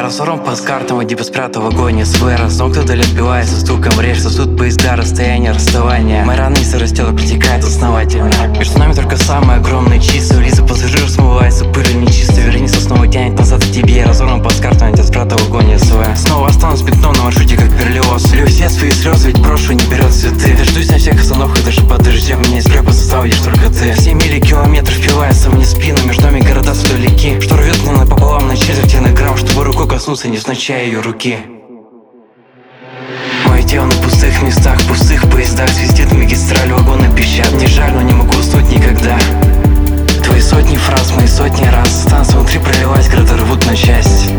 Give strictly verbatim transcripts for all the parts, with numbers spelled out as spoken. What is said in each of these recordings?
разорван по картам, иди спрятал в вагоне свой разомкнуто отбивается стуком рельс, сосуд поезда, расстояние, расставание. Моя рана из растела протекает основательно. Между нами только самые огромные числа. Лица пассажиров смывается пылью нечисто. Вереница снова тянет назад к тебе. Я разорван по картам, иди спрятал в вагоне свой. Снова останусь пятном на маршруте, как перлиоз. Лью все свои слезы, ведь прошлое не берет цветы. Дождусь на всех остановках, даже под дождем. Меня из крепа состава видишь только ты. Все мили километров впивается мне в спину. Между нами города вдалеке, что рвет меня напополам на четверти на грамм, чтобы рукой коснуться, невзначай ее руки. Мое тело на пустых местах, пустых поездах. Свистит магистраль, вагоны пищат. Не жаль, но не могу уснуть никогда. Твои сотни фраз, мои сотни раз. Станция внутри пролилась, города рвут на части.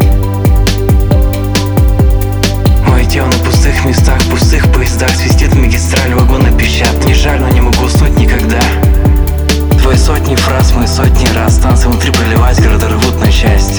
Мое тело на пустых местах, пустых поездах. Свистит магистраль, вагоны пищат. Не жаль, но не могу уснуть никогда. Твои сотни фраз, мои сотни раз. Станция внутри пролилась, города рвут на части.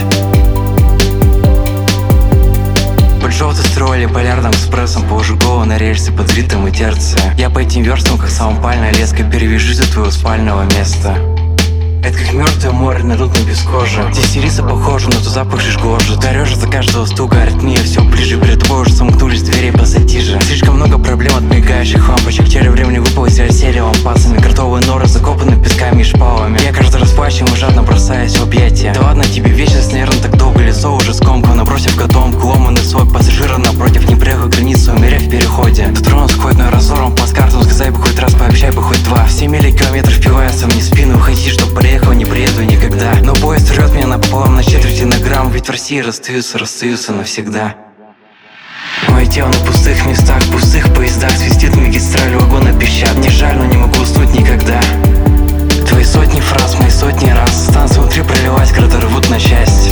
Желтый строили полярным экспрессом. Положу голову на рельсы под ритм и терция. Я по этим верстам, как самопальная леска, перевяжусь до твоего спального места. Это как мертвое море на ртутной без кожи. Здесь ириса похожа, но то запах лишь гложет. Горешь за каждого стука, аритмия все ближе. Перед тобой уже сомкнулись двери пассатижи. Слишком много проблем от мигающих лампочек. Теле времени выпалось и осели лампасами. Картовые норы закопаны песками и шпалами. Я каждый раз плачем и жадно бросаюсь в объятия. Да ладно тебе вечность, наверное, так долго. Лицо уже скомкано, бросив котомку. Ломанный свой пассажира напротив, не приехал границу, умерев в переходе. Дотронулся хоть на разорван по картам. Сказай бы хоть раз, пообещай бы хоть два. Все мили километров впиваются мне в спину. Уходи, чтоб приехал, не приеду никогда. Но поезд рвет меня напополам на четверти на грамм. Ведь в России расстаются, расстаются навсегда. Мое тело на пустых местах, пустых поездах. Свистит магистраль, вагоны пищат. Не жаль, но не могу уснуть никогда. Твои сотни фраз, мои сотни раз. Станция внутри пролилась, города рвут на части.